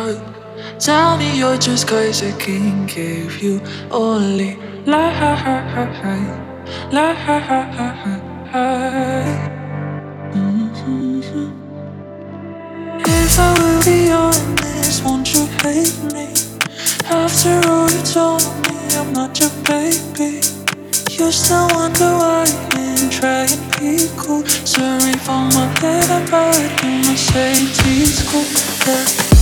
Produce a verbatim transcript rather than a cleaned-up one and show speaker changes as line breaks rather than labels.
heart. Tell me you're just cause I can't give you only lie, lie, mm-hmm. If I will be honest, won't you hate me? After all you told me, I'm not your baby. You still wonder why I didn't try and be cool. Sorry for my bad, but you must say it's cool. Yeah.